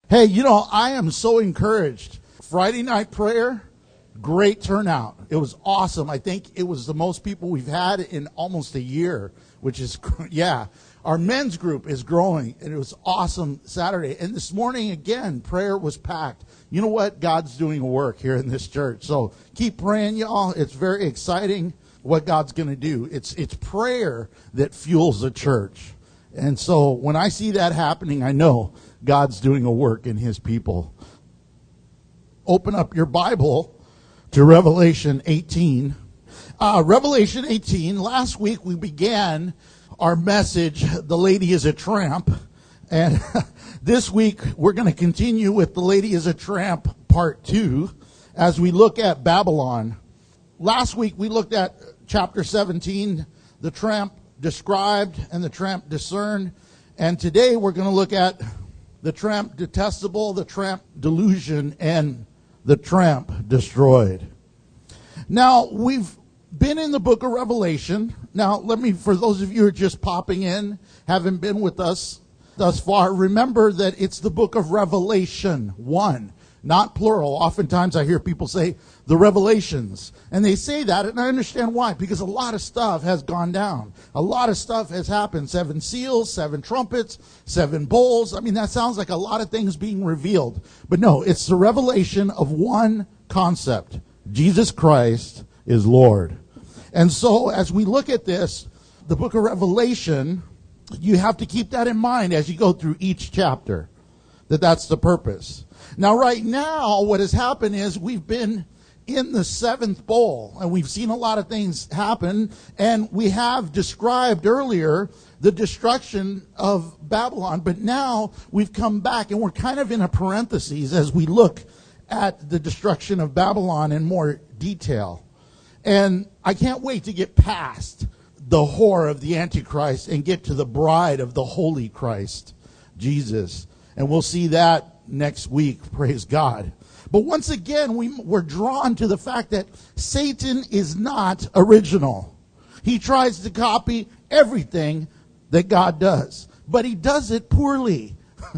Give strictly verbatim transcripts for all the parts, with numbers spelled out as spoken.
Hey, you know, I am so encouraged. Friday night prayer, great turnout. It was awesome. I think it was the most people we've had in almost a year, which is, yeah. Our men's group is growing, and it was awesome Saturday. And this morning, again, prayer was packed. You know what? God's doing a work here in this church. So keep praying, y'all. It's very exciting what God's going to do. It's it's prayer that fuels the church. And so when I see that happening, I know God's doing a work in his people. Open up your Bible to Revelation eighteen. Uh, Revelation eighteen, last week we began our message, The Lady is a Tramp. And this week we're going to continue with The Lady is a Tramp part two as we look at Babylon. Last week we looked at chapter seventeen, the tramp described and the tramp discerned. And today we're going to look at the tramp detestable, the tramp delusion, and the tramp destroyed. Now, we've been in the book of Revelation. Now, let me, for those of you who are just popping in, haven't been with us thus far, remember that it's the book of Revelation, one, not plural. Oftentimes I hear people say the Revelations, and they say that, and I understand why, because a lot of stuff has gone down. A lot of stuff has happened. Seven seals, seven trumpets, seven bowls. I mean, that sounds like a lot of things being revealed. But no, it's the revelation of one concept. Jesus Christ is Lord. And so as we look at this, the book of Revelation, you have to keep that in mind as you go through each chapter, that that's the purpose. Now, right now, what has happened is we've been in the seventh bowl, and we've seen a lot of things happen, and we have described earlier the destruction of Babylon, but now we've come back, and we're kind of in a parenthesis as we look at the destruction of Babylon in more detail. And I can't wait to get past the whore of the Antichrist and get to the bride of the Holy Christ, Jesus. And we'll see that next week, praise God. But once again, we, we're drawn to the fact that Satan is not original. He tries to copy everything that God does, but he does it poorly.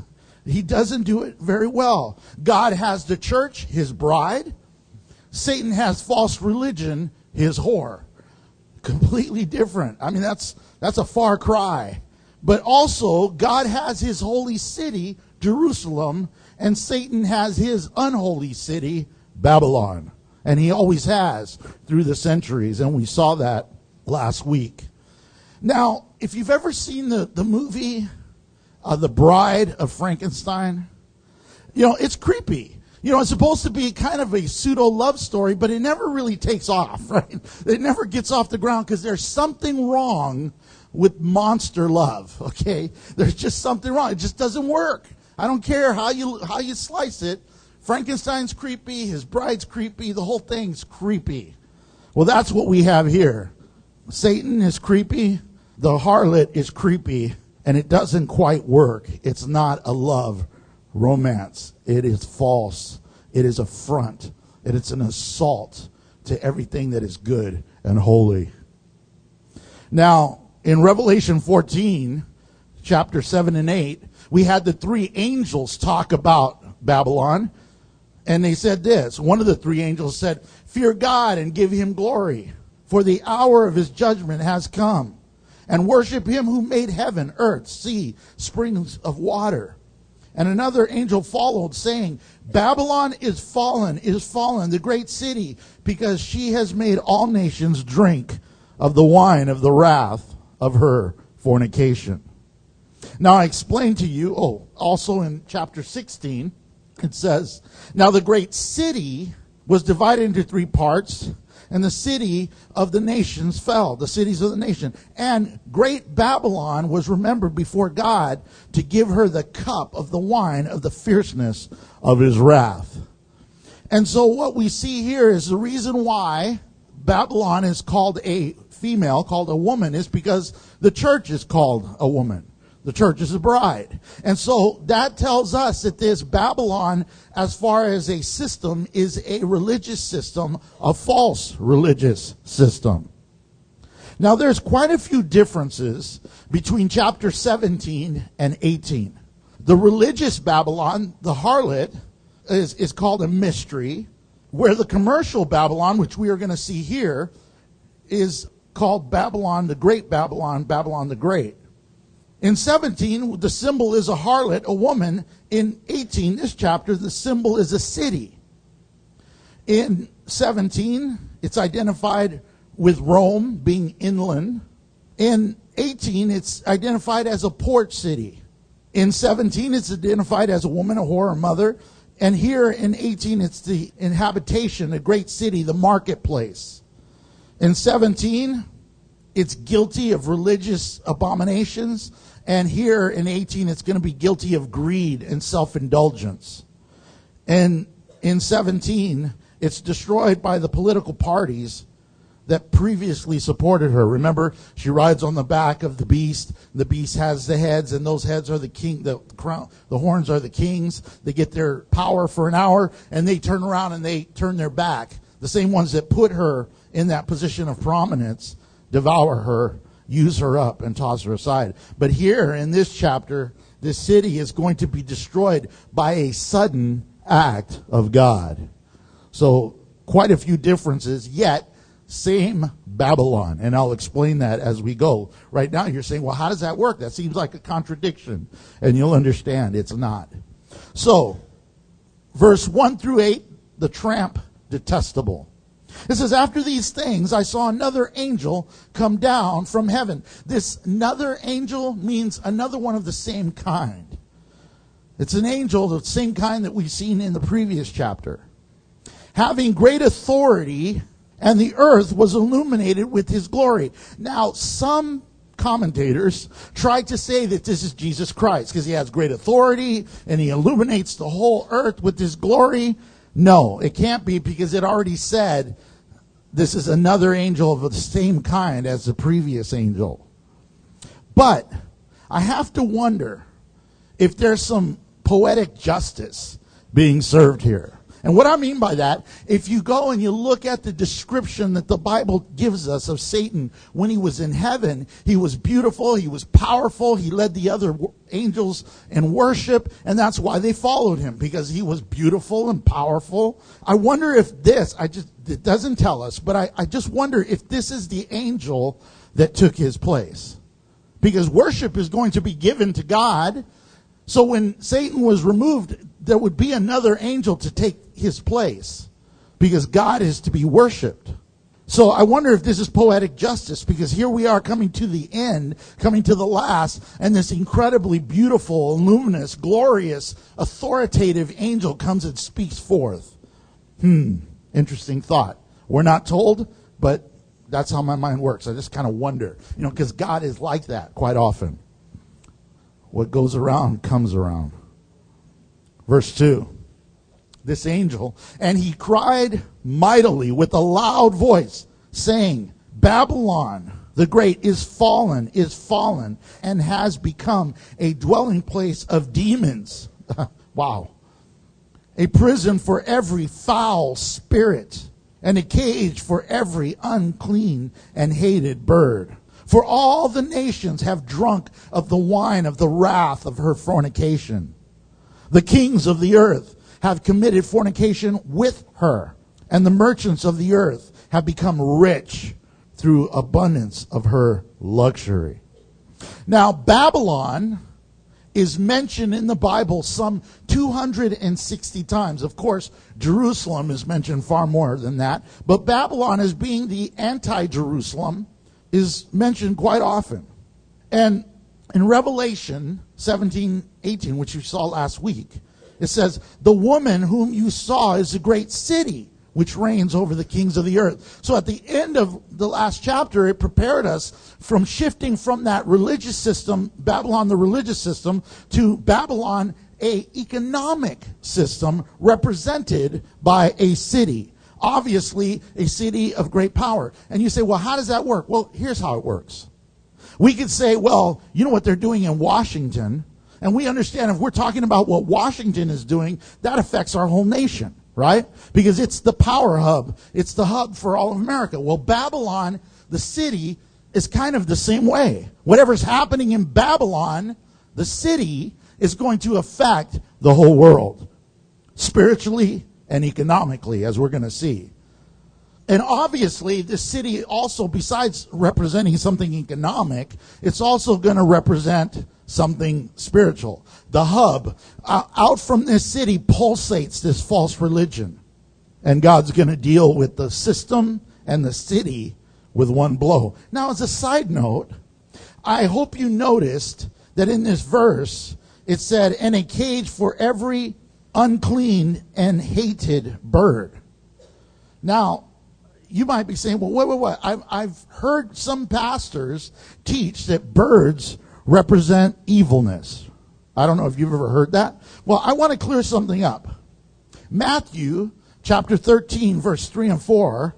He doesn't do it very well. God has the church, his bride. Satan has false religion, his whore. Completely different. I mean, that's that's a far cry. But also, God has his holy city, Jerusalem, and Satan has his unholy city, Babylon. And he always has through the centuries, and we saw that last week. Now, if you've ever seen the, the movie, uh, The Bride of Frankenstein, you know, it's creepy. You know, it's supposed to be kind of a pseudo love story, but it never really takes off, right? It never gets off the ground because there's something wrong with monster love, okay? There's just something wrong. It just doesn't work. I don't care how you how you slice it. Frankenstein's creepy, his bride's creepy, the whole thing's creepy. Well, that's what we have here. Satan is creepy, the harlot is creepy, and it doesn't quite work. It's not a love romance. It is false. It is a front. It is an assault to everything that is good and holy. Now, in Revelation fourteen, chapter seven and eight, we had the three angels talk about Babylon, and they said this. One of the three angels said, "Fear God and give him glory, for the hour of his judgment has come, and worship him who made heaven, earth, sea, springs of water." And another angel followed, saying, "Babylon is fallen, is fallen, the great city, because she has made all nations drink of the wine of the wrath of her fornication." Now I explained to you, oh, also in chapter sixteen, it says, "Now the great city was divided into three parts, and the city of the nations fell," the cities of the nation. "And great Babylon was remembered before God to give her the cup of the wine of the fierceness of his wrath." And so what we see here is the reason why Babylon is called a female, called a woman, is because the church is called a woman. The church is a bride. And so that tells us that this Babylon, as far as a system, is a religious system, a false religious system. Now, there's quite a few differences between chapter seventeen and eighteen. The religious Babylon, the harlot, is, is called a mystery, where the commercial Babylon, which we are going to see here, is called Babylon, the Great Babylon, Babylon the Great. In seventeen, the symbol is a harlot, a woman. In eighteen, this chapter, the symbol is a city. In seventeen, it's identified with Rome being inland. In eighteen, it's identified as a port city. In seventeen, it's identified as a woman, a whore, a mother. And here in eighteen, it's the inhabitation, a great city, the marketplace. In seventeen, it's guilty of religious abominations. And here in eighteen, it's going to be guilty of greed and self-indulgence. And in seventeen, it's destroyed by the political parties that previously supported her. Remember, she rides on the back of the beast. The beast has the heads, and those heads are the king. The crown, the horns are the kings. They get their power for an hour, and they turn around and they turn their back. The same ones that put her in that position of prominence devour her, use her up, and toss her aside. But here in this chapter, this city is going to be destroyed by a sudden act of God. So quite a few differences, yet same Babylon. And I'll explain that as we go. Right now you're saying, well, how does that work? That seems like a contradiction. And you'll understand it's not. So, verse one through eight, the tramp detestable. It says, after these things, I saw another angel come down from heaven. This another angel means another one of the same kind. It's an angel of the same kind that we've seen in the previous chapter. Having great authority, and the earth was illuminated with his glory. Now, some commentators try to say that this is Jesus Christ because he has great authority and he illuminates the whole earth with his glory. No, it can't be, because it already said this is another angel of the same kind as the previous angel. But I have to wonder if there's some poetic justice being served here. And what I mean by that, if you go and you look at the description that the Bible gives us of Satan when he was in heaven, he was beautiful, he was powerful, he led the other angels in worship, and that's why they followed him, because he was beautiful and powerful. I wonder if this, I just, it doesn't tell us, but I, I just wonder if this is the angel that took his place. Because worship is going to be given to God. So when Satan was removed, there would be another angel to take his place, because God is to be worshipped. So I wonder if this is poetic justice, because here we are coming to the end, coming to the last, and this incredibly beautiful, luminous, glorious, authoritative angel comes and speaks forth. Hmm, interesting thought. We're not told, but that's how my mind works. I just kind of wonder, you know, because God is like that quite often. What goes around comes around. Verse two. This angel, and he cried mightily with a loud voice, saying, Babylon the great is fallen, is fallen, and has become a dwelling place of demons. Wow. A prison for every foul spirit, and a cage for every unclean and hated bird. For all the nations have drunk of the wine of the wrath of her fornication. The kings of the earth have committed fornication with her, and the merchants of the earth have become rich through abundance of her luxury. Now, Babylon is mentioned in the Bible some two hundred sixty times. Of course, Jerusalem is mentioned far more than that, but Babylon, as being the anti-Jerusalem, is mentioned quite often. And in Revelation seventeen eighteen, which you saw last week, it says, the woman whom you saw is a great city, which reigns over the kings of the earth. So at the end of the last chapter, it prepared us from shifting from that religious system, Babylon the religious system, to Babylon, a economic system represented by a city. Obviously, a city of great power. And you say, well, how does that work? Well, here's how it works. We could say, well, you know what they're doing in Washington, and we understand if we're talking about what Washington is doing, that affects our whole nation, right? Because it's the power hub. It's the hub for all of America. Well, Babylon, the city, is kind of the same way. Whatever's happening in Babylon, the city, is going to affect the whole world, spiritually and economically, as we're going to see. And obviously, this city also, besides representing something economic, it's also going to represent something spiritual. The hub, uh, out from this city pulsates this false religion. And God's going to deal with the system and the city with one blow. Now, as a side note, I hope you noticed that in this verse, it said, and a cage for every unclean and hated bird. Now, you might be saying, well, wait, wait, wait. I've, I've heard some pastors teach that birds represent evilness. I don't know if you've ever heard that. Well, I want to clear something up. Matthew chapter thirteen, verse three and four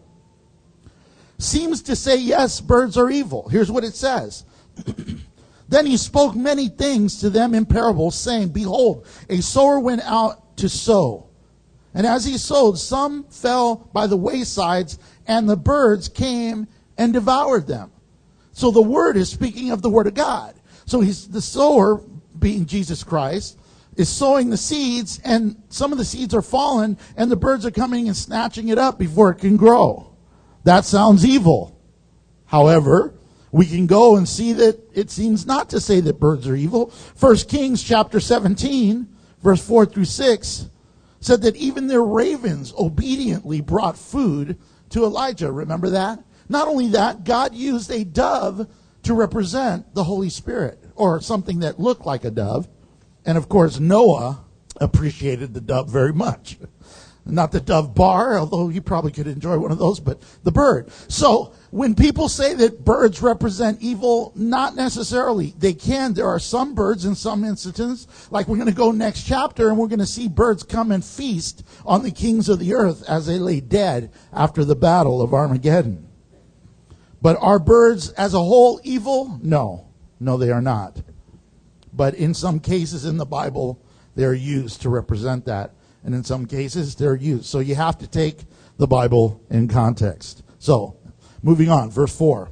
seems to say, yes, birds are evil. Here's what it says. Then he spoke many things to them in parables, saying, behold, a sower went out to sow. And as he sowed, some fell by the waysides, and the birds came and devoured them. So the word is speaking of the word of God. So he's the sower, being Jesus Christ, is sowing the seeds, and some of the seeds are fallen, and the birds are coming and snatching it up before it can grow. That sounds evil. However, we can go and see that it seems not to say that birds are evil. First Kings chapter seventeen, verse four through six, said that even their ravens obediently brought food to Elijah. Remember that? Not only that, God used a dove to represent the Holy Spirit, or something that looked like a dove. And of course, Noah appreciated the dove very much. Not the dove bar, although he probably could enjoy one of those, but the bird. So when people say that birds represent evil, not necessarily. They can. There are some birds in some instances. Like we're going to go next chapter and we're going to see birds come and feast on the kings of the earth as they lay dead after the battle of Armageddon. But are birds as a whole evil? No. No, they are not. But in some cases in the Bible, they're used to represent that. And in some cases, they're used. So you have to take the Bible in context. So, moving on, verse four.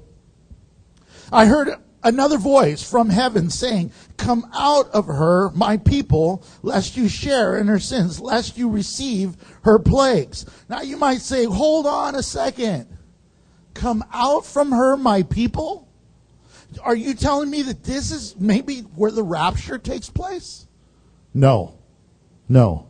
I heard another voice from heaven saying, come out of her, my people, lest you share in her sins, lest you receive her plagues. Now you might say, hold on a second. Come out from her, my people? Are you telling me that this is maybe where the rapture takes place? No. No.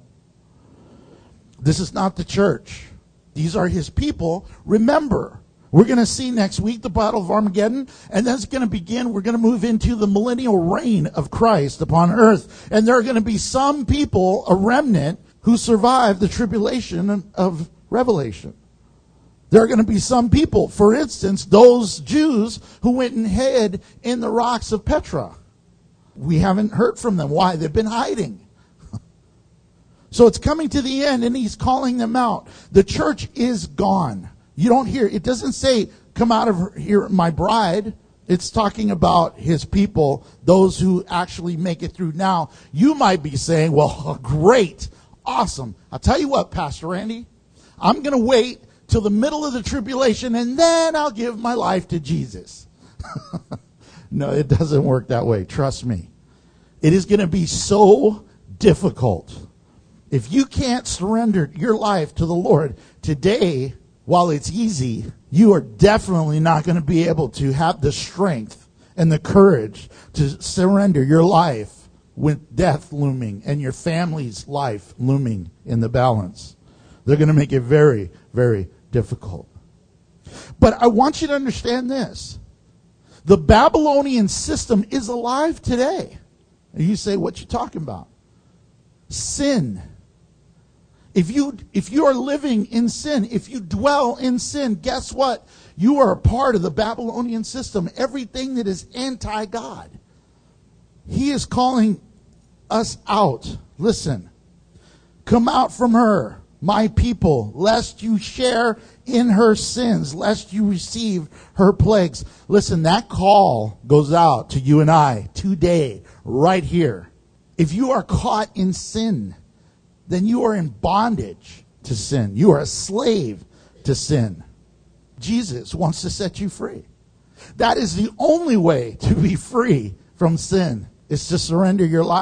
This is not the church. These are his people. Remember, we're going to see next week the Battle of Armageddon, and then it's going to begin. We're going to move into the millennial reign of Christ upon earth. And there are going to be some people, a remnant, who survive the tribulation of Revelation. There are going to be some people, for instance, those Jews who went and hid in the rocks of Petra. We haven't heard from them. Why? They've been hiding. So it's coming to the end, and he's calling them out. The church is gone. You don't hear, it doesn't say, come out of here, my bride. It's talking about his people, those who actually make it through. Now, you might be saying, well, great, awesome. I'll tell you what, Pastor Randy, I'm going to wait till the middle of the tribulation, and then I'll give my life to Jesus. No, it doesn't work that way. Trust me. It is going to be so difficult. If you can't surrender your life to the Lord today, while it's easy, you are definitely not going to be able to have the strength and the courage to surrender your life with death looming and your family's life looming in the balance. They're going to make it very, very difficult. But I want you to understand this. The Babylonian system is alive today. And you say, what you talking about? Sin. If you if you are living in sin, if you dwell in sin, guess what? You are a part of the Babylonian system. Everything that is anti-God. He is calling us out. Listen. Come out from her, my people, lest you share in her sins, lest you receive her plagues. Listen, that call goes out to you and I today, right here. If you are caught in sin, then you are in bondage to sin. You are a slave to sin. Jesus wants to set you free. That is the only way to be free from sin, is to surrender your life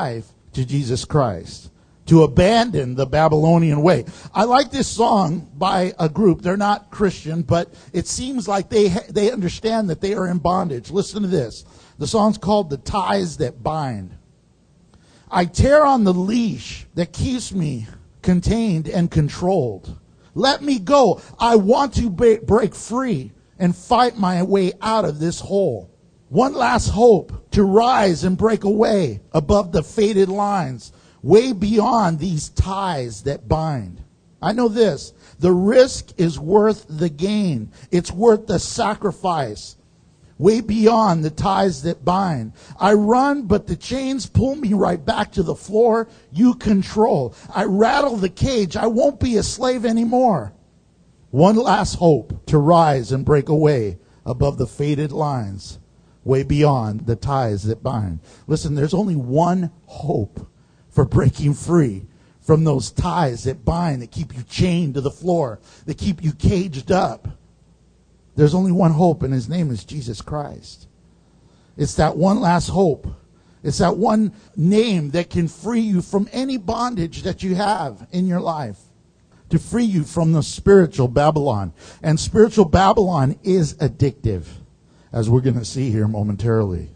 to Jesus Christ, to abandon the Babylonian way. I like this song by a group. They're not Christian, but it seems like they ha- they understand that they are in bondage. Listen to this. The song's called "The Ties That Bind." I tear on the leash that keeps me contained and controlled. Let me go. I want to ba- break free and fight my way out of this hole. One last hope to rise and break away above the faded lines, way beyond these ties that bind. I know this, the risk is worth the gain. It's worth the sacrifice, way beyond the ties that bind. I run, but the chains pull me right back to the floor. You control. I rattle the cage. I won't be a slave anymore. One last hope to rise and break away above the faded lines, way beyond the ties that bind. Listen, there's only one hope for breaking free from those ties that bind, that keep you chained to the floor, that keep you caged up. There's only one hope, and his name is Jesus Christ. It's that one last hope. It's that one name that can free you from any bondage that you have in your life, to free you from the spiritual Babylon. And spiritual Babylon is addictive, as we're going to see here momentarily.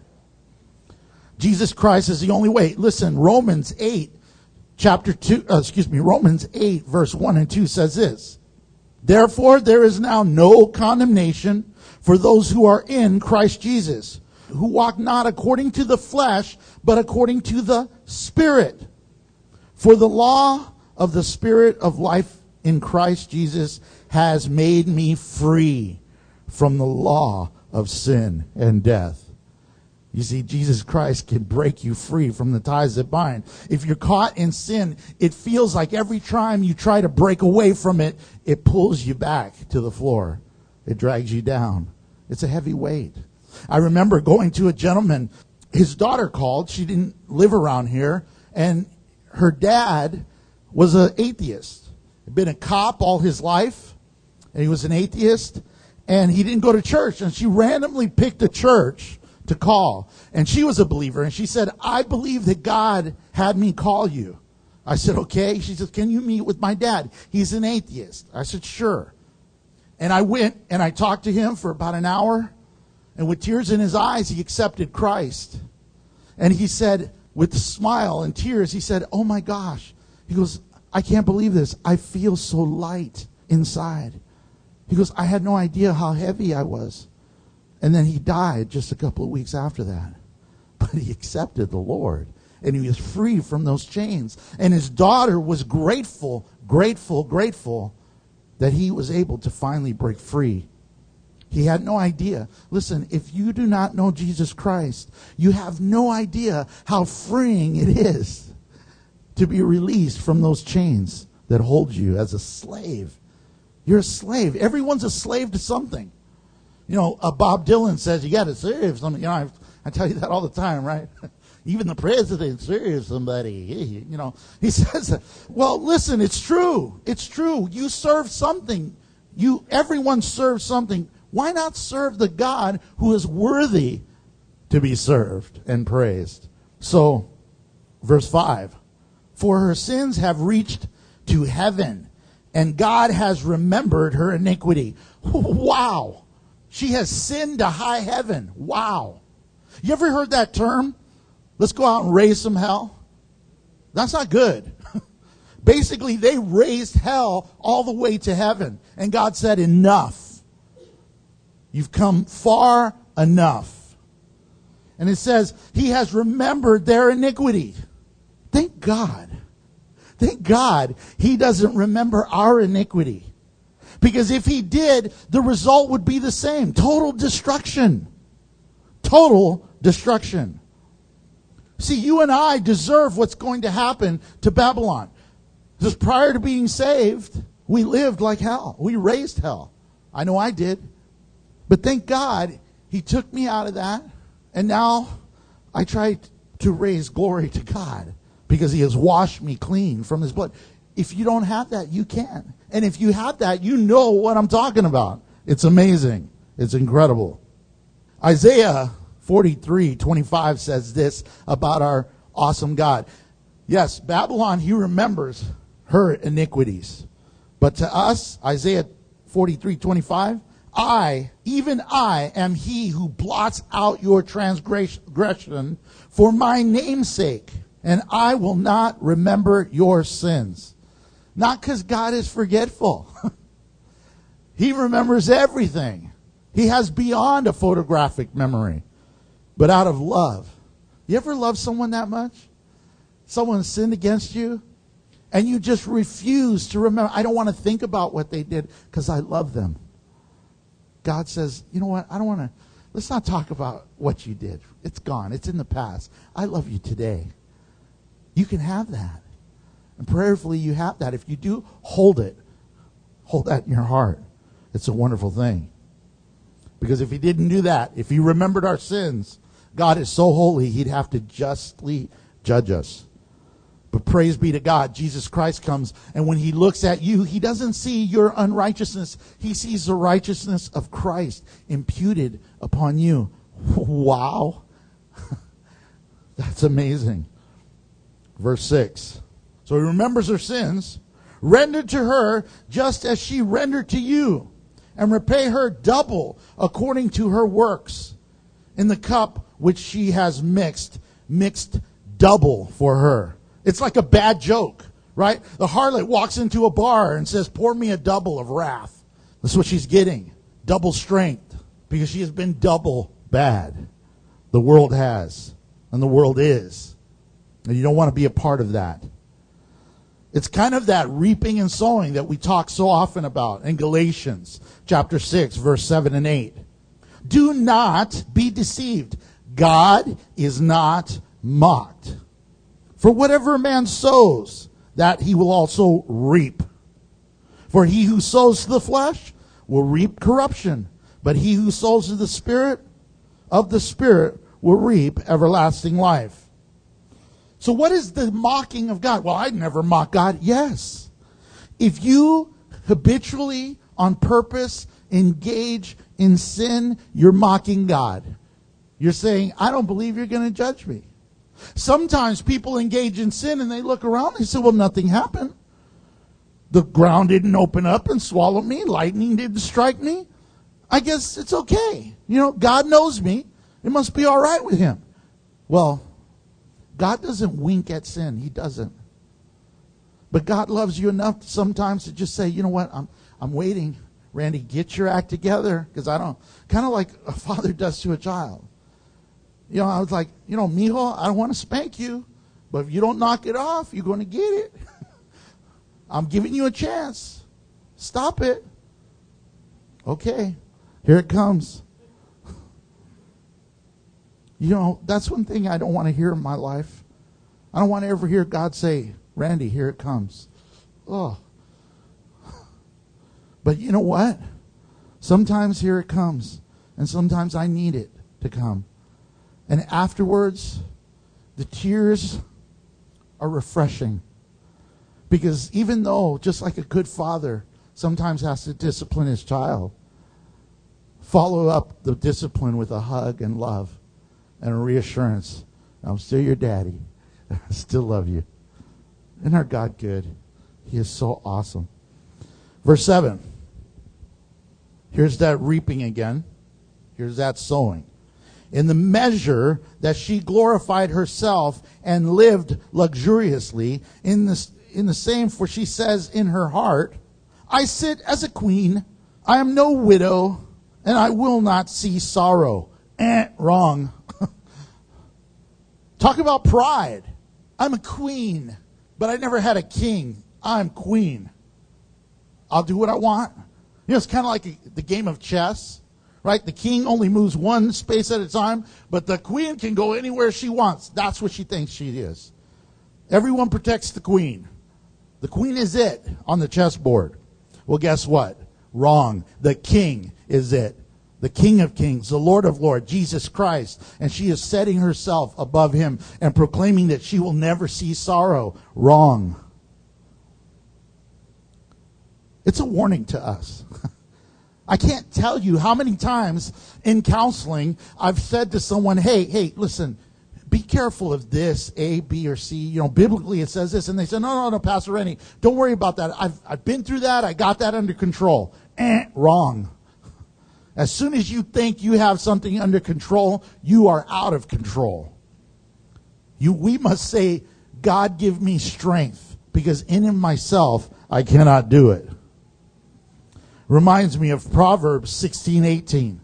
Jesus Christ is the only way. Listen, Romans eight, chapter two, uh, excuse me, Romans eight, verse one and two says this. Therefore, there is now no condemnation for those who are in Christ Jesus, who walk not according to the flesh, but according to the Spirit. For the law of the Spirit of life in Christ Jesus has made me free from the law of sin and death. You see, Jesus Christ can break you free from the ties that bind. If you're caught in sin, it feels like every time you try to break away from it, it pulls you back to the floor. It drags you down. It's a heavy weight. I remember going to a gentleman. His daughter called. She didn't live around here. And her dad was an atheist. He'd been a cop all his life. And he was an atheist. And he didn't go to church. And she randomly picked a church to call. And she was a believer. And she said, I believe that God had me call you. I said, okay. She said, can you meet with my dad? He's an atheist. I said, sure. And I went and I talked to him for about an hour. And with tears in his eyes, he accepted Christ. And he said, with a smile and tears, he said, oh my gosh. He goes, I can't believe this. I feel so light inside. He goes, I had no idea how heavy I was. And then he died just a couple of weeks after that. But he accepted the Lord. And he was free from those chains. And his daughter was grateful, grateful, grateful that he was able to finally break free. He had no idea. Listen, if you do not know Jesus Christ, you have no idea how freeing it is to be released from those chains that hold you as a slave. You're a slave. Everyone's a slave to something. You know, uh, Bob Dylan says you got to serve something. You know, I, I tell you that all the time, right? Even the president serves somebody. You know, he says that. Well, listen, it's true. It's true. You serve something. You, everyone serves something. Why not serve the God who is worthy to be served and praised? So, verse five. For her sins have reached to heaven, and God has remembered her iniquity. Wow. She has sinned to high heaven. Wow. You ever heard that term? Let's go out and raise some hell. That's not good. Basically, they raised hell all the way to heaven. And God said, enough. You've come far enough. And it says, he has remembered their iniquity. Thank God. Thank God he doesn't remember our iniquity. Because if he did, the result would be the same. Total destruction. Total destruction. See, you and I deserve what's going to happen to Babylon. Because prior to being saved, we lived like hell. We raised hell. I know I did. But thank God he took me out of that. And now I try to raise glory to God because he has washed me clean from his blood. If you don't have that, you can. And if you have that, you know what I'm talking about. It's amazing. It's incredible. Isaiah forty-three twenty-five says this about our awesome God. Yes, Babylon, he remembers her iniquities. But to us, Isaiah forty-three twenty-five, I, even I, am he who blots out your transgression for my name's sake, and I will not remember your sins. Not because God is forgetful. He remembers everything. He has beyond a photographic memory, but out of love. You ever love someone that much? Someone sinned against you, and you just refuse to remember. I don't want to think about what they did because I love them. God says, you know what? I don't want to, let's not talk about what you did. It's gone. It's in the past. I love you today. You can have that. And prayerfully you have that. If you do, hold it. Hold that in your heart. It's a wonderful thing. Because if he didn't do that, if he remembered our sins, God is so holy, he'd have to justly judge us. But praise be to God, Jesus Christ comes, and when he looks at you, he doesn't see your unrighteousness. He sees the righteousness of Christ imputed upon you. Wow. That's amazing. Verse six. So he remembers her sins, rendered to her just as she rendered to you, and repay her double according to her works. In the cup which she has mixed, mixed double for her. It's like a bad joke, right? The harlot walks into a bar and says, pour me a double of wrath. That's what she's getting. Double strength. Because she has been double bad. The world has. And the world is. And you don't want to be a part of that. It's kind of that reaping and sowing that we talk so often about in Galatians chapter six, verse seven and eight. Do not be deceived. God is not mocked. For whatever a man sows, that he will also reap. For he who sows to the flesh will reap corruption, but he who sows to the Spirit, of the Spirit, will reap everlasting life. So what is the mocking of God? Well, I'd never mock God. Yes. If you habitually, on purpose, engage in sin, you're mocking God. You're saying, I don't believe you're going to judge me. Sometimes people engage in sin and they look around and they say, well, nothing happened. The ground didn't open up and swallow me. Lightning didn't strike me. I guess it's okay. You know, God knows me. It must be all right with him. Well, God doesn't wink at sin. He doesn't. But God loves you enough sometimes to just say, you know what, I'm I'm waiting. Randy, get your act together. Because I don't, kind of like a father does to a child. You know, I was like, you know, mijo, I don't want to spank you, but if you don't knock it off, you're going to get it. I'm giving you a chance. Stop it. Okay, here it comes. You know, that's one thing I don't want to hear in my life. I don't want to ever hear God say, Randy, here it comes. Oh. But you know what? Sometimes here it comes, and sometimes I need it to come. And afterwards, the tears are refreshing. Because even though, just like a good father sometimes has to discipline his child, follow up the discipline with a hug and love and a reassurance. I'm still your daddy. I still love you. Isn't our God good? He is so awesome. Verse seven. Here's that reaping again. Here's that sowing. In the measure that she glorified herself and lived luxuriously, in the, in the same, for she says in her heart, I sit as a queen, I am no widow, and I will not see sorrow. Eh, wrong. Talk about pride. I'm a queen, but I never had a king. I'm queen. I'll do what I want. You know, it's kind of like a, the game of chess. Right? The king only moves one space at a time, but the queen can go anywhere she wants. That's what she thinks she is. Everyone protects the queen. The queen is it on the chessboard. Well, guess what? Wrong. The king is it. The King of Kings, the Lord of Lords, Jesus Christ. And she is setting herself above him and proclaiming that she will never see sorrow. Wrong. It's a warning to us. I can't tell you how many times in counseling I've said to someone, hey, hey, listen, be careful of this, A, B, or C. You know, biblically it says this. And they said, no, no, no, Pastor Rennie, don't worry about that. I've, I've been through that. I got that under control. Eh, wrong. As soon as you think you have something under control, you are out of control. You, we must say, God, give me strength, because in and myself, I cannot do it. Reminds me of Proverbs sixteen eighteen.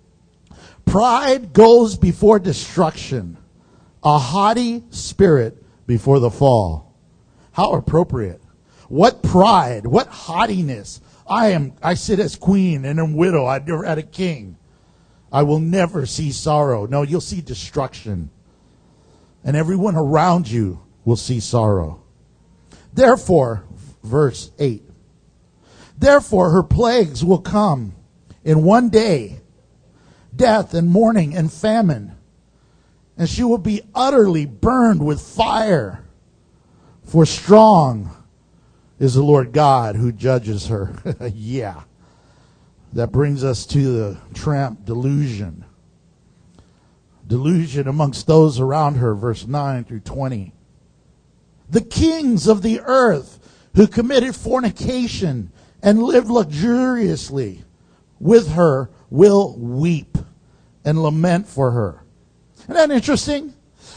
Pride goes before destruction, a haughty spirit before the fall. How appropriate. What pride, what haughtiness. I am, I sit as queen and am widow. I've never had a king. I will never see sorrow. No, you'll see destruction. And everyone around you will see sorrow. Therefore, verse eight. Therefore her plagues will come in one day, death and mourning and famine, and she will be utterly burned with fire. For strong is the Lord God who judges her. Yeah. That brings us to the tramp delusion. Delusion amongst those around her, verse nine through twenty. The kings of the earth who committed fornication and lived luxuriously with her will weep and lament for her. Isn't that interesting?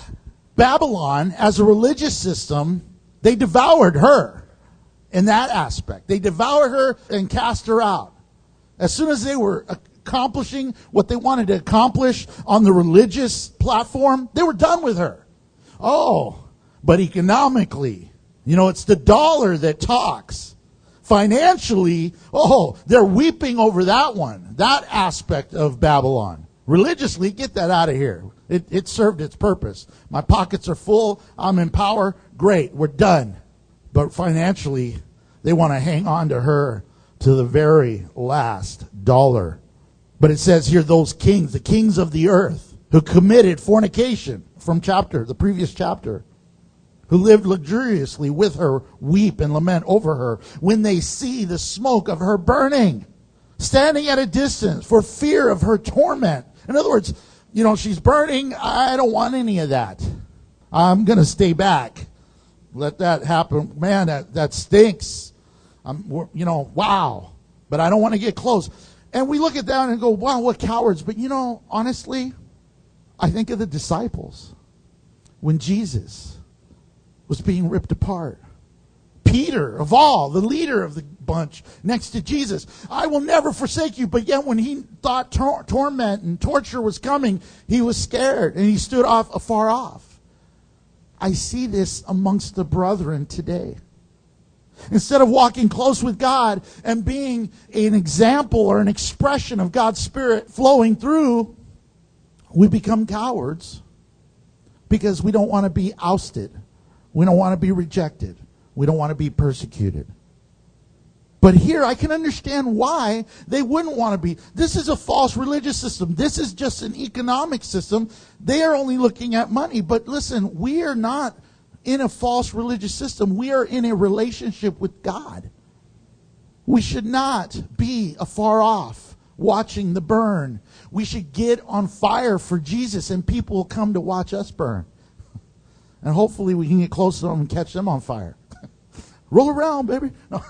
Babylon, as a religious system, they devoured her in that aspect. They devoured her and cast her out. As soon as they were accomplishing what they wanted to accomplish on the religious platform, they were done with her. Oh, but economically, you know, it's the dollar that talks. Financially, oh, they're weeping over that one, that aspect of Babylon. Religiously, get that out of here. It, it served its purpose. My pockets are full. I'm in power. Great. We're done. But financially, they want to hang on to her to the very last dollar. But it says here, those kings, the kings of the earth, who committed fornication from chapter, the previous chapter, who lived luxuriously with her, weep and lament over her when they see the smoke of her burning, standing at a distance for fear of her torment. In other words, you know, she's burning. I don't want any of that. I'm going to stay back. Let that happen. Man, that, that stinks. I'm, you know, wow. But I don't want to get close. And we look at that and go, wow, what cowards. But, you know, honestly, I think of the disciples when Jesus was being ripped apart. Peter, of all, the leader of the bunch, next to Jesus. I will never forsake you. But yet when he thought tor- torment and torture was coming, he was scared and he stood off afar off. I see this amongst the brethren today. Instead of walking close with God and being an example or an expression of God's Spirit flowing through, we become cowards because we don't want to be ousted. We don't want to be rejected. We don't want to be persecuted. But here I can understand why they wouldn't want to be. This is a false religious system. This is just an economic system. They are only looking at money. But listen, we are not in a false religious system. We are in a relationship with God. We should not be afar off watching the burn. We should get on fire for Jesus, and people will come to watch us burn. And hopefully we can get close to them and catch them on fire. Roll around, baby. No.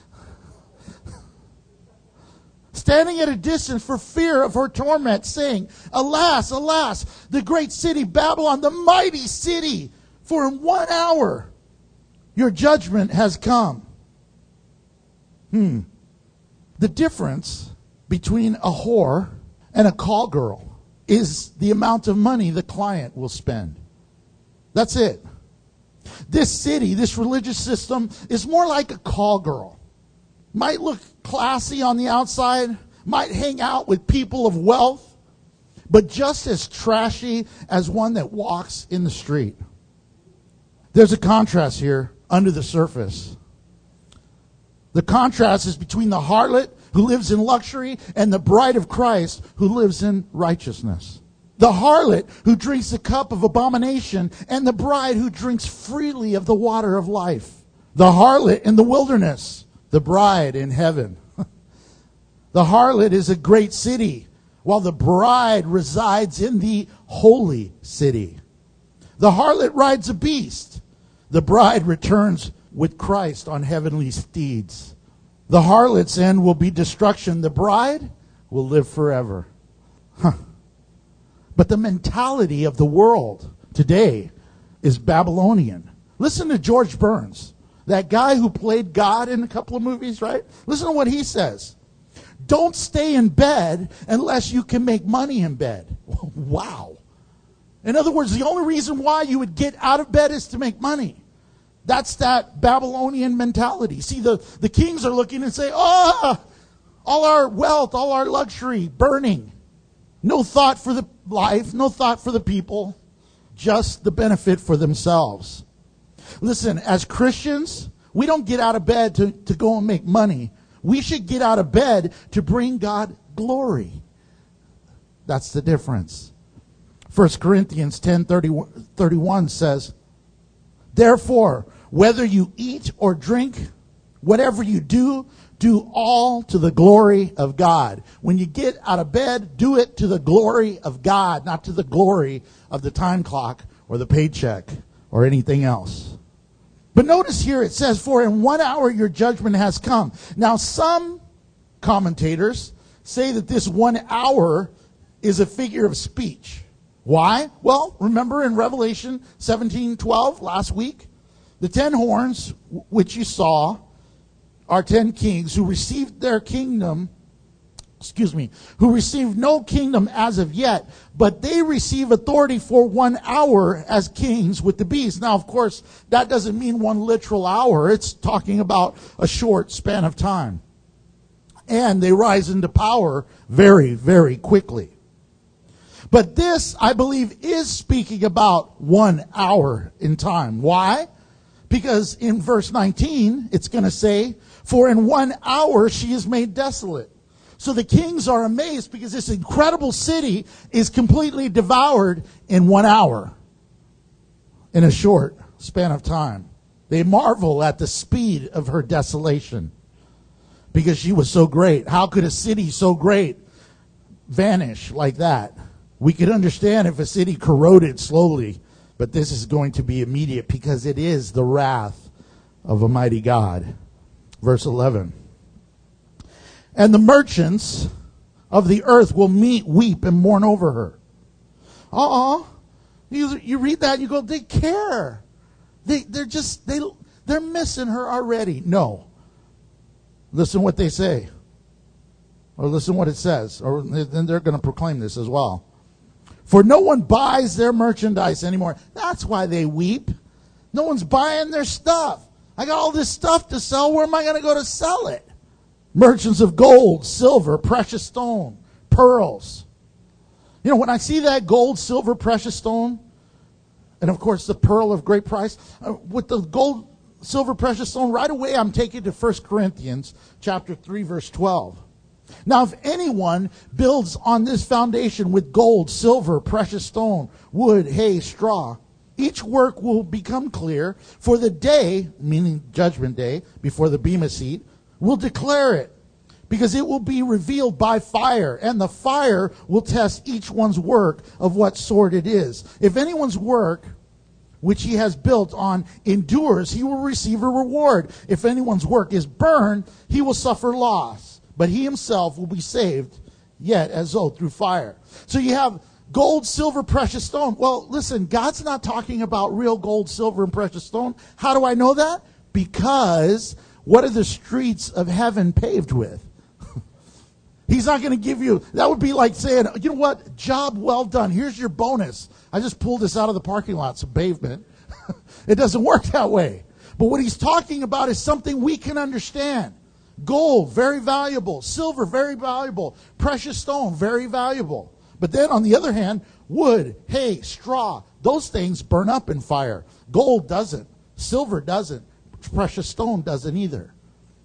Standing at a distance for fear of her torment, saying, alas, alas, the great city Babylon, the mighty city, for in one hour your judgment has come. Hmm. The difference between a whore and a call girl is the amount of money the client will spend. That's it. This city, this religious system, is more like a call girl. Might look classy on the outside, might hang out with people of wealth, but just as trashy as one that walks in the street. There's a contrast here under the surface. The contrast is between the harlot who lives in luxury and the bride of Christ who lives in righteousness. The harlot who drinks the cup of abomination and the bride who drinks freely of the water of life. The harlot in the wilderness, the bride in heaven. The harlot is a great city, while the bride resides in the holy city. The harlot rides a beast. The bride returns with Christ on heavenly steeds. The harlot's end will be destruction. The bride will live forever. Huh. But the mentality of the world today is Babylonian. Listen to George Burns, that guy who played God in a couple of movies, right? Listen to what he says. Don't stay in bed unless you can make money in bed. Wow. In other words, the only reason why you would get out of bed is to make money. That's that Babylonian mentality. See, the, the kings are looking and say, oh, all our wealth, all our luxury, burning. No thought for the life, no thought for the people, just the benefit for themselves. Listen, as Christians, we don't get out of bed to, to go and make money. We should get out of bed to bring God glory. That's the difference. First Corinthians ten thirty-one says, therefore, whether you eat or drink, whatever you do, do all to the glory of God. When you get out of bed, do it to the glory of God, not to the glory of the time clock or the paycheck or anything else. But notice here it says, for in one hour your judgment has come. Now some commentators say that this one hour is a figure of speech. Why? Well, remember in Revelation seventeen twelve last week, the ten horns, which you saw, are ten kings who received their kingdom, excuse me, who received no kingdom as of yet, but they receive authority for one hour as kings with the beast. Now, of course, that doesn't mean one literal hour. It's talking about a short span of time. And they rise into power very, very quickly. But this, I believe, is speaking about one hour in time. Why? Because in verse nineteen, it's going to say, for in one hour she is made desolate. So the kings are amazed because this incredible city is completely devoured in one hour. In a short span of time. They marvel at the speed of her desolation. Because she was so great. How could a city so great vanish like that? We could understand if a city corroded slowly, but this is going to be immediate because it is the wrath of a mighty God. Verse eleven. And the merchants of the earth will meet, weep, and mourn over her. Uh-uh. You, you read that and you go, they care. They, they're just, they, they're missing her already. No. Listen what they say. Or listen what it says. Or then they're going to proclaim this as well. For no one buys their merchandise anymore. That's why they weep. No one's buying their stuff. I got all this stuff to sell. Where am I going to go to sell it? Merchants of gold, silver, precious stone, pearls. You know, when I see that gold, silver, precious stone, and of course the pearl of great price, uh, with the gold, silver, precious stone, right away I'm taken to First Corinthians chapter three, verse twelve. Now, if anyone builds on this foundation with gold, silver, precious stone, wood, hay, straw, each work will become clear, for the day, meaning judgment day, before the bema seat, will declare it, because it will be revealed by fire, and the fire will test each one's work of what sort it is. If anyone's work, which he has built on, endures, he will receive a reward. If anyone's work is burned, he will suffer loss. But he himself will be saved, yet as though through fire. So you have gold, silver, precious stone. Well, listen, God's not talking about real gold, silver, and precious stone. How do I know that? Because what are the streets of heaven paved with? He's not going to give you, that would be like saying, you know what, job well done. Here's your bonus. I just pulled this out of the parking lot, some pavement. It doesn't work that way. But what he's talking about is something we can understand. Gold, very valuable. Silver, very valuable. Precious stone, very valuable. But then on the other hand, wood, hay, straw, those things burn up in fire. Gold doesn't. Silver doesn't. Precious stone doesn't either.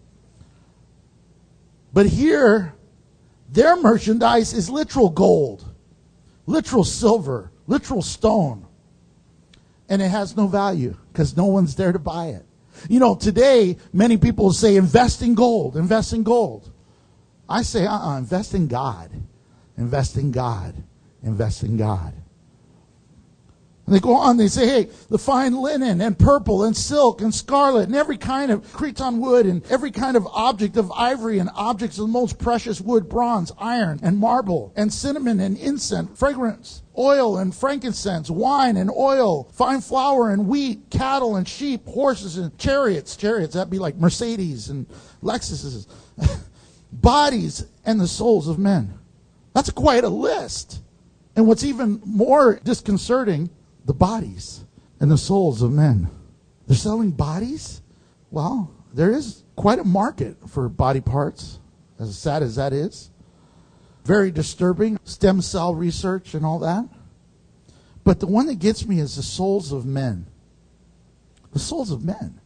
But here, their merchandise is literal gold, literal silver, literal stone. And it has no value because no one's there to buy it. You know, today, many people say, invest in gold, invest in gold. I say, uh-uh, invest in God. Invest in God. Invest in God. And they go on, they say, hey, the fine linen and purple and silk and scarlet and every kind of cretonne wood and every kind of object of ivory and objects of the most precious wood, bronze, iron and marble and cinnamon and incense, fragrance, oil and frankincense, wine and oil, fine flour and wheat, cattle and sheep, horses and chariots. Chariots, that'd be like Mercedes and Lexuses. Bodies and the souls of men. That's quite a list. And what's even more disconcerting, the bodies and the souls of men. They're selling bodies? Well, there is quite a market for body parts, as sad as that is. Very disturbing, stem cell research and all that. But the one that gets me is the souls of men. The souls of men.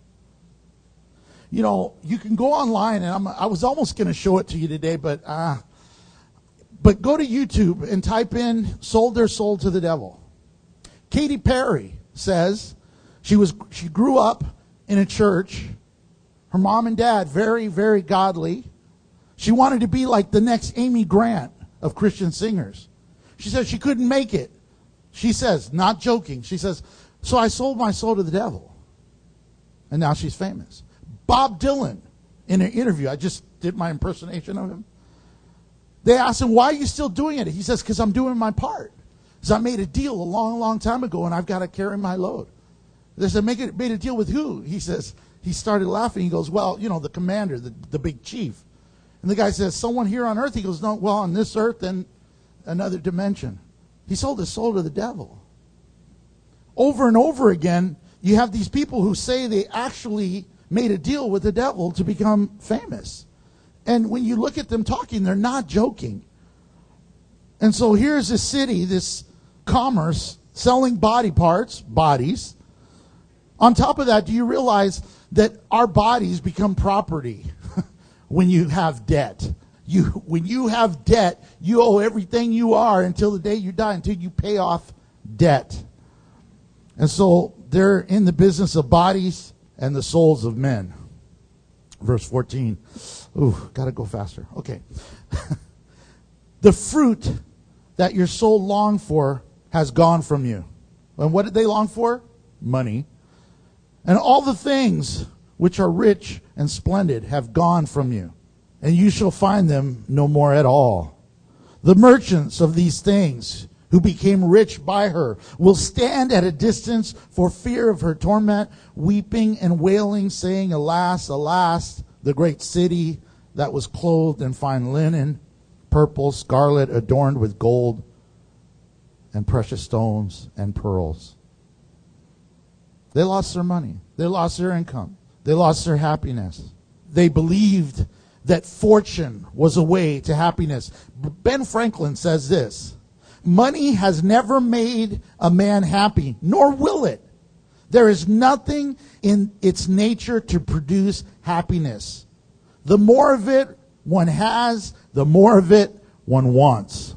You know, you can go online, and I'm, I was almost going to show it to you today, but uh, but go to YouTube and type in "sold their soul to the devil." Katy Perry says she was she grew up in a church. Her mom and dad, very, very godly. She wanted to be like the next Amy Grant of Christian singers. She said she couldn't make it. She says, not joking, she says, so I sold my soul to the devil. And now she's famous. Bob Dylan, in an interview, I just did my impersonation of him. They asked him, why are you still doing it? He says, because I'm doing my part. Because I made a deal a long, long time ago, and I've got to carry my load. They said, Make it, made a deal with who? He says, he started laughing. He goes, well, you know, the commander, the, the big chief. And the guy says, someone here on earth? He goes, no, well, on this earth and another dimension. He sold his soul to the devil. Over and over again, you have these people who say they actually made a deal with the devil to become famous. And when you look at them talking, they're not joking. And so here's a city, this commerce, selling body parts, bodies. On top of that, do you realize that our bodies become property when you have debt? You, when you have debt, you owe everything you are until the day you die, until you pay off debt. And so they're in the business of bodies and the souls of men. Verse fourteen. Ooh, gotta go faster. Okay. The fruit that your soul longed for has gone from you. And what did they long for? Money. And all the things which are rich and splendid have gone from you, and you shall find them no more at all. The merchants of these things who became rich by her will stand at a distance for fear of her torment, weeping and wailing, saying, alas, alas, the great city that was clothed in fine linen, purple, scarlet, adorned with gold and precious stones and pearls. They lost their money. They lost their income. They lost their happiness. They believed that fortune was a way to happiness. Ben Franklin says this: money has never made a man happy, nor will it. There is nothing in its nature to produce happiness. The more of it one has, the more of it one wants.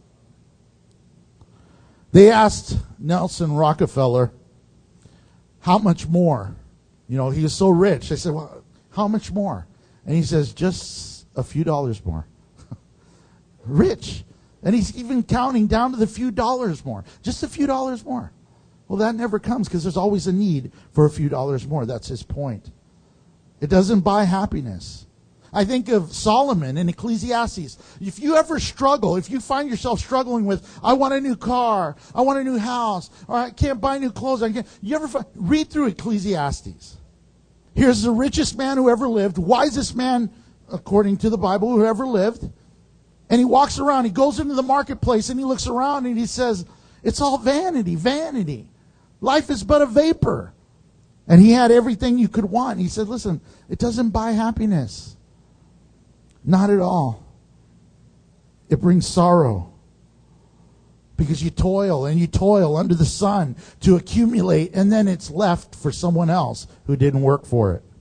They asked Nelson Rockefeller, how much more? You know, he was so rich. They said, well, how much more? And he says, just a few dollars more. Rich. And he's even counting down to the few dollars more. Just a few dollars more. Well, that never comes because there's always a need for a few dollars more. That's his point. It doesn't buy happiness. I think of Solomon in Ecclesiastes. If you ever struggle, if you find yourself struggling with, I want a new car, I want a new house, or I can't buy new clothes, I can't, you ever find, read through Ecclesiastes. Here's the richest man who ever lived, wisest man, according to the Bible, who ever lived. And he walks around, he goes into the marketplace, and he looks around and he says, it's all vanity, vanity. Life is but a vapor. And he had everything you could want. He said, listen, it doesn't buy happiness. Not at all. It brings sorrow. Because you toil and you toil under the sun to accumulate, and then it's left for someone else who didn't work for it.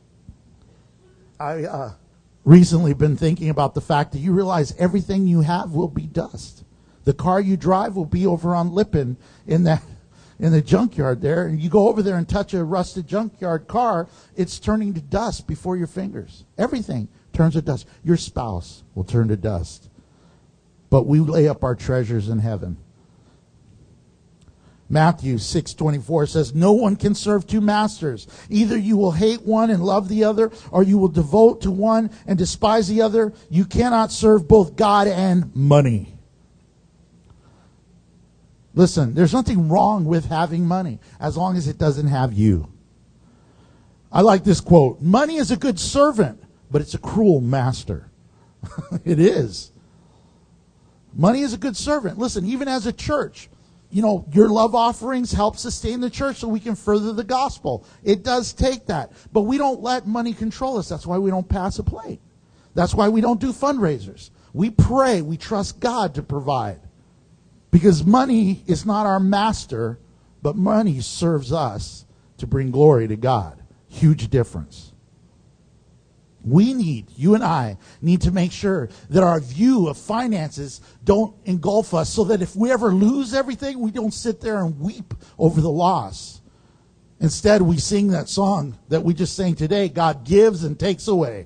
I uh, recently been thinking about the fact that you realize everything you have will be dust. The car you drive will be over on Lippin in that in the junkyard there, and you go over there and touch a rusted junkyard car, it's turning to dust before your fingers. Everything turns to dust. Your spouse will turn to dust. But we lay up our treasures in heaven. Matthew six twenty-four says, no one can serve two masters. Either you will hate one and love the other, or you will devote to one and despise the other. You cannot serve both God and money. Listen, there's nothing wrong with having money as long as it doesn't have you. I like this quote. Money is a good servant, but it's a cruel master. It is. Money is a good servant. Listen, even as a church, you know, your love offerings help sustain the church so we can further the gospel. It does take that. But we don't let money control us. That's why we don't pass a plate. That's why we don't do fundraisers. We pray. We trust God to provide. Because money is not our master, but money serves us to bring glory to God. Huge difference. We need, you and I, need to make sure that our view of finances don't engulf us so that if we ever lose everything, we don't sit there and weep over the loss. Instead, we sing that song that we just sang today, God gives and takes away.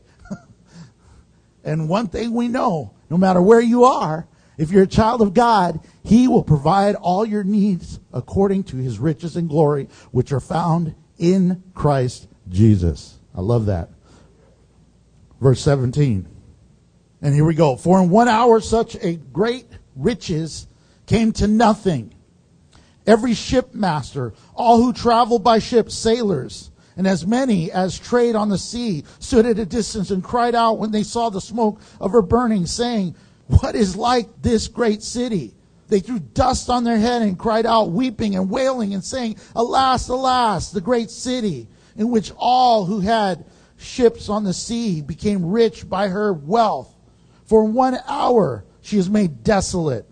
And one thing we know, no matter where you are, if you're a child of God, He will provide all your needs according to His riches and glory, which are found in Christ Jesus. I love that. Verse seventeen. And here we go. For in one hour such a great riches came to nothing. Every shipmaster, all who travel by ship, sailors, and as many as trade on the sea, stood at a distance and cried out when they saw the smoke of her burning, saying, what is like this great city? They threw dust on their head and cried out, weeping and wailing and saying, alas, alas, the great city, in which all who had ships on the sea became rich by her wealth. For in one hour she is made desolate.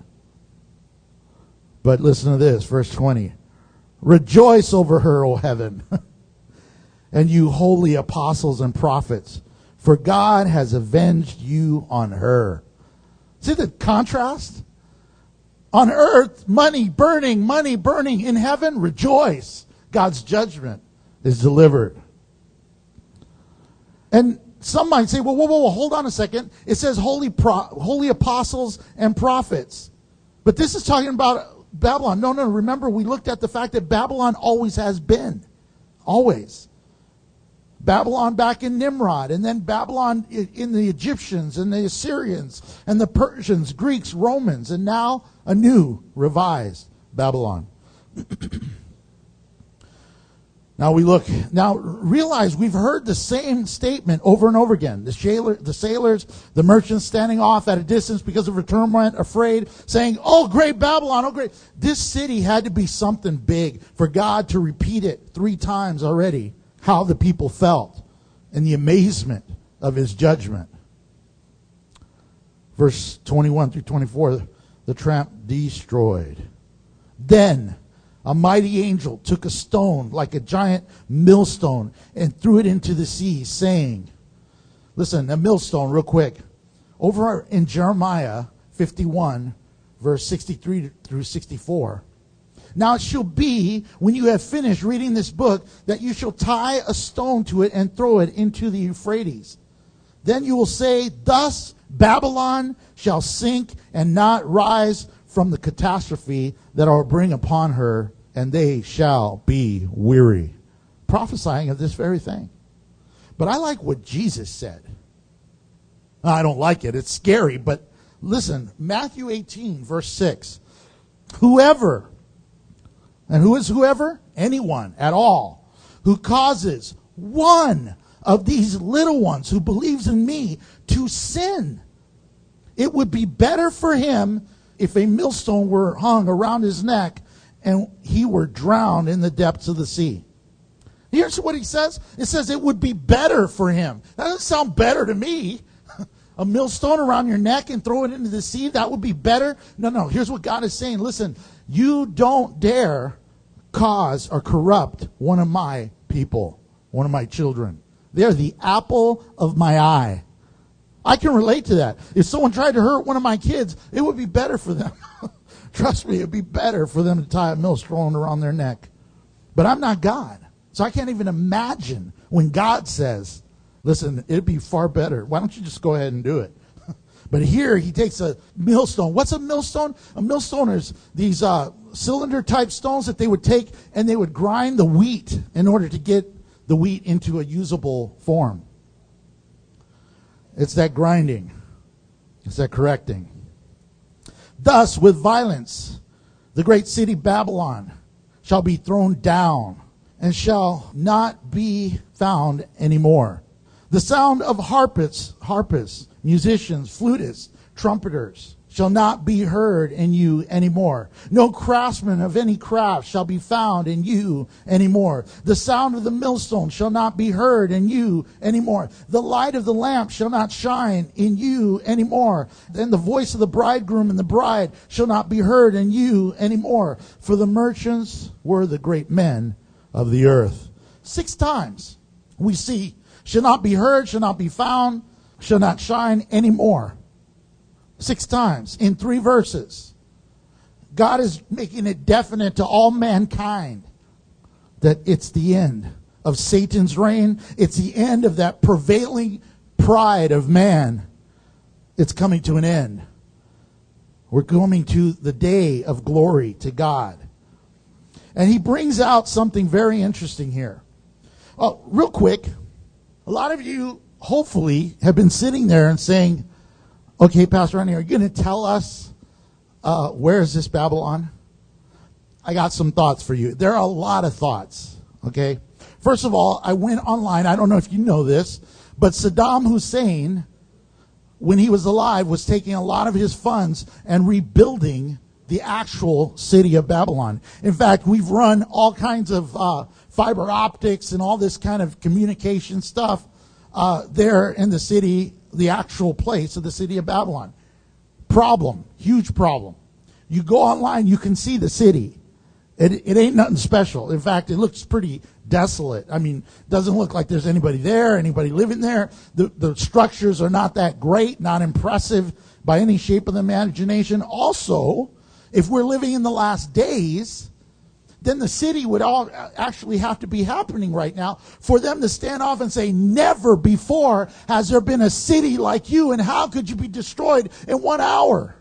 But listen to this, verse twenty. Rejoice over her, O heaven, and you holy apostles and prophets, for God has avenged you on her. See the contrast? On earth, money burning, money burning. In heaven, rejoice. God's judgment is delivered. And some might say, well, whoa, whoa, whoa, hold on a second. It says holy pro- holy apostles and prophets. But this is talking about Babylon. No, no, remember we looked at the fact that Babylon always has been. Always. Babylon back in Nimrod, and then Babylon in the Egyptians and the Assyrians and the Persians, Greeks, Romans, and now a new revised Babylon. Now we look, now realize we've heard the same statement over and over again. The, sailor, the sailors, the merchants standing off at a distance because of her torment, afraid, saying, oh, great Babylon, oh, great. This city had to be something big for God to repeat it three times already, how the people felt and the amazement of His judgment. Verse twenty-one through twenty-four, the tramp destroyed. Then a mighty angel took a stone like a giant millstone and threw it into the sea, saying, listen, a millstone real quick. Over in Jeremiah fifty-one, verse sixty-three through sixty-four. Now it shall be, when you have finished reading this book, that you shall tie a stone to it and throw it into the Euphrates. Then you will say, thus Babylon shall sink and not rise from the catastrophe that I will bring upon her, and they shall be weary. Prophesying of this very thing. But I like what Jesus said. I don't like it. It's scary, but listen, Matthew eighteen, verse six. Whoever, and who is whoever? Anyone at all, who causes one of these little ones who believes in me to sin, it would be better for him if a millstone were hung around his neck and he were drowned in the depths of the sea. Here's what he says. It says it would be better for him. That doesn't sound better to me. A millstone around your neck and throw it into the sea, that would be better? No, no. Here's what God is saying. Listen, you don't dare cause or corrupt one of my people, one of my children. They're the apple of my eye. I can relate to that. If someone tried to hurt one of my kids, it would be better for them. Trust me, it would be better for them to tie a millstone around their neck. But I'm not God. So I can't even imagine when God says, listen, it'd be far better. Why don't you just go ahead and do it? But here he takes a millstone. What's a millstone? A millstone is these uh, cylinder-type stones that they would take and they would grind the wheat in order to get the wheat into a usable form. It's that grinding. It's that correcting. Thus, with violence, the great city Babylon shall be thrown down and shall not be found anymore. The sound of harpists, harpists, musicians, flutists, trumpeters shall not be heard in you anymore. No craftsman of any craft shall be found in you anymore. The sound of the millstone shall not be heard in you anymore. The light of the lamp shall not shine in you anymore. Then the voice of the bridegroom and the bride shall not be heard in you anymore. For the merchants were the great men of the earth. Six times we see shall not be heard, shall not be found, shall not shine anymore. Six times in three verses. God is making it definite to all mankind that it's the end of Satan's reign. It's the end of that prevailing pride of man. It's coming to an end. We're coming to the day of glory to God. And he brings out something very interesting here. Oh, real quick, a lot of you hopefully have been sitting there and saying, okay, Pastor Ronnie, are you going to tell us uh, where is this Babylon? I got some thoughts for you. There are a lot of thoughts, okay? First of all, I went online. I don't know if you know this, but Saddam Hussein, when he was alive, was taking a lot of his funds and rebuilding the actual city of Babylon. In fact, we've run all kinds of uh, fiber optics and all this kind of communication stuff uh, there in the city, the actual place of the city of Babylon. Problem, huge problem. You go online, you can see the city. It, it ain't nothing special. In fact, it looks pretty desolate. I mean, doesn't look like there's anybody there, anybody living there. The, the structures are not that great, not impressive by any shape of the imagination. Also, if we're living in the last days, then the city would all actually have to be happening right now for them to stand off and say, never before has there been a city like you, and how could you be destroyed in one hour?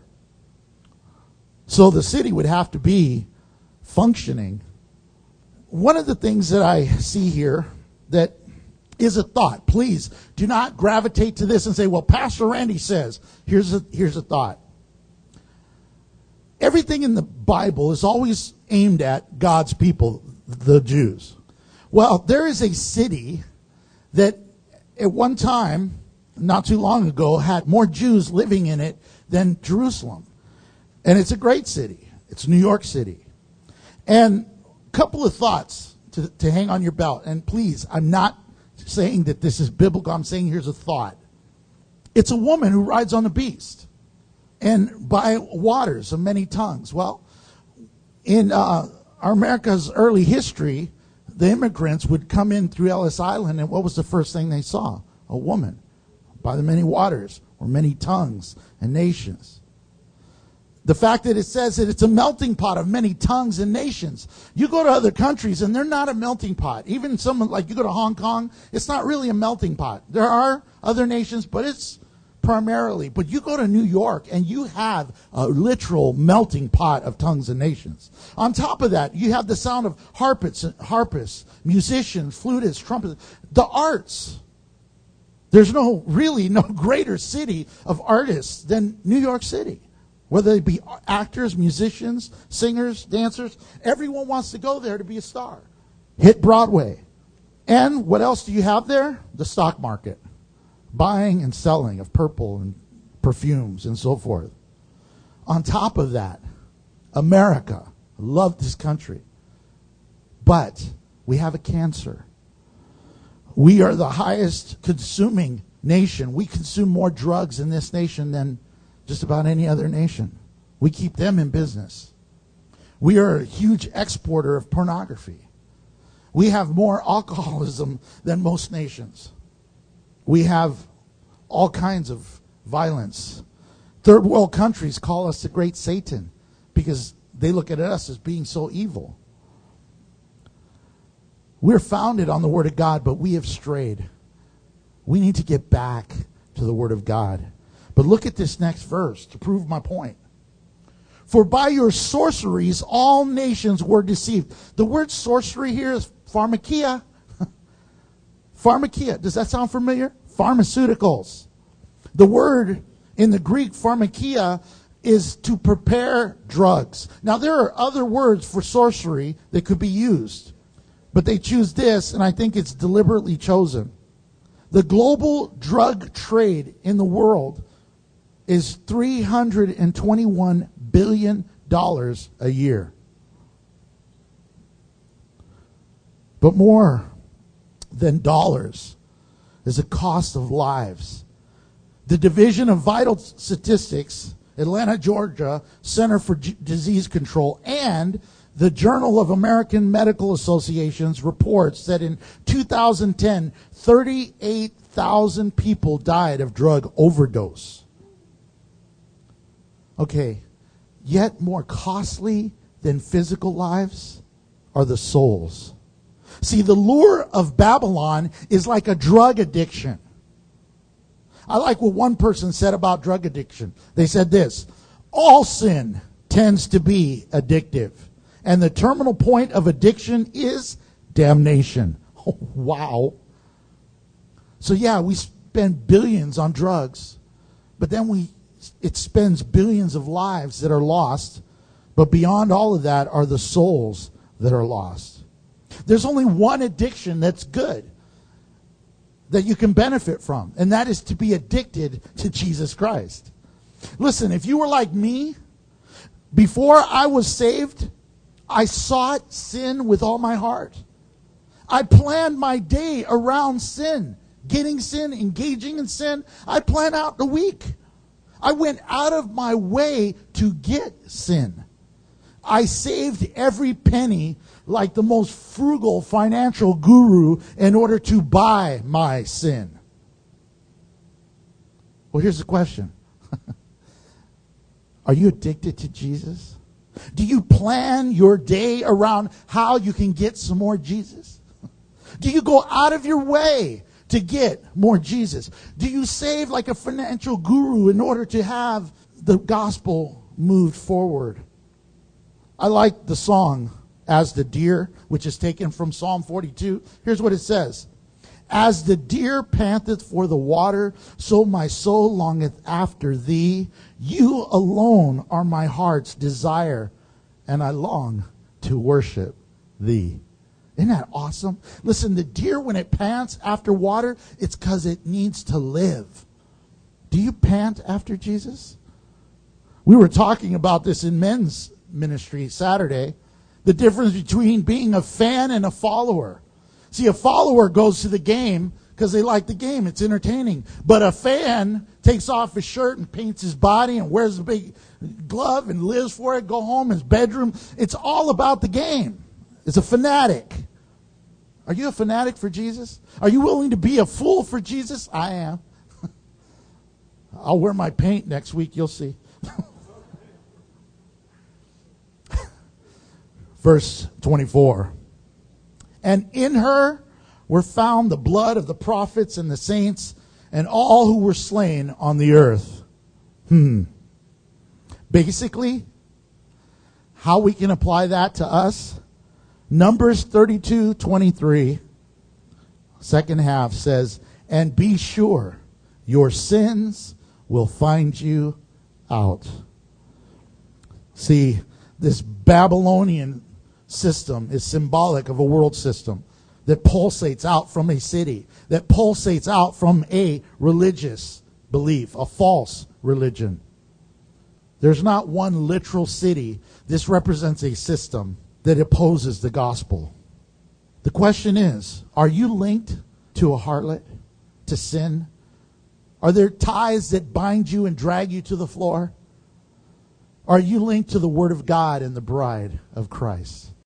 So the city would have to be functioning. One of the things that I see here that is a thought, please do not gravitate to this and say, well, Pastor Randy says, here's a, here's a thought. Everything in the Bible is always aimed at God's people, the Jews. Well, there is a city that at one time, not too long ago, had more Jews living in it than Jerusalem. And it's a great city. It's New York City. And a couple of thoughts to, to hang on your belt. And please, I'm not saying that this is biblical. I'm saying here's a thought. It's a woman who rides on a beast and by waters of many tongues. Well, in uh, our America's early history, the immigrants would come in through Ellis Island, and what was the first thing they saw? A woman by the many waters or many tongues and nations. The fact that it says that it's a melting pot of many tongues and nations. You go to other countries and they're not a melting pot. Even someone like you go to Hong Kong, it's not really a melting pot. There are other nations, but it's primarily. But you go to New York and you have a literal melting pot of tongues and nations. On top of that, you have the sound of harpists, harpists, musicians, flutists, trumpets, the arts. There's no really no greater city of artists than New York City. Whether they be actors, musicians, singers, dancers, everyone wants to go there to be a star. Hit Broadway. And what else do you have there? The stock market. Buying and selling of purple and perfumes and so forth. On top of that, America. I love this country. But we have a cancer. We are the highest consuming nation. We consume more drugs in this nation than just about any other nation. We keep them in business. We are a huge exporter of pornography. We have more alcoholism than most nations. We have all kinds of violence. Third world countries call us the great Satan because they look at us as being so evil. We're founded on the Word of God, but we have strayed. We need to get back to the Word of God. But look at this next verse to prove my point. For by your sorceries all nations were deceived. The word sorcery here is pharmakia. Pharmakia. Does that sound familiar? Pharmaceuticals. The word in the Greek, pharmakia, is to prepare drugs. Now, there are other words for sorcery that could be used, but they choose this, and I think it's deliberately chosen. The global drug trade in the world is three hundred twenty-one billion dollars a year. But more than dollars is the cost of lives. The Division of Vital Statistics, Atlanta, Georgia, Center for G- Disease Control, and the Journal of American Medical Associations reports that in two thousand ten, thirty-eight thousand people died of drug overdose. Okay, yet more costly than physical lives are the souls. See, the lure of Babylon is like a drug addiction. I like what one person said about drug addiction. They said this: all sin tends to be addictive, and the terminal point of addiction is damnation. Oh, wow. So yeah, we spend billions on drugs, but then we it spends billions of lives that are lost, but beyond all of that are the souls that are lost. There's only one addiction that's good, that you can benefit from, and that is to be addicted to Jesus Christ. Listen, if you were like me, before I was saved, I sought sin with all my heart. I planned my day around sin, getting sin, engaging in sin. I planned out the week. I went out of my way to get sin. I saved every penny like the most frugal financial guru in order to buy my sin. Well, here's the question. Are you addicted to Jesus? Do you plan your day around how you can get some more Jesus? Do you go out of your way to get more Jesus? Do you save like a financial guru in order to have the gospel moved forward? I like the song, As the Deer, which is taken from Psalm forty-two. Here's what it says. As the deer panteth for the water, so my soul longeth after thee. You alone are my heart's desire, and I long to worship thee. Isn't that awesome? Listen, the deer, when it pants after water, it's because it needs to live. Do you pant after Jesus? We were talking about this in men's ministry Saturday. The difference between being a fan and a follower. See, a follower goes to the game because they like the game. It's entertaining. But a fan takes off his shirt and paints his body and wears a big glove and lives for it, go home, his bedroom. It's all about the game. It's a fanatic. Are you a fanatic for Jesus? Are you willing to be a fool for Jesus? I am. I'll wear my paint next week. You'll see. Verse twenty-four. And in her were found the blood of the prophets and the saints and all who were slain on the earth. Hmm. Basically, how we can apply that to us, Numbers thirty-two twenty-three, second half says, and be sure your sins will find you out. See, this Babylonian system is symbolic of a world system that pulsates out from a city, that pulsates out from a religious belief, a false religion. There's not one literal city. This represents a system that opposes the gospel. The question is, are you linked to a harlot, to sin? Are there ties that bind you and drag you to the floor? Are you linked to the Word of God and the bride of Christ?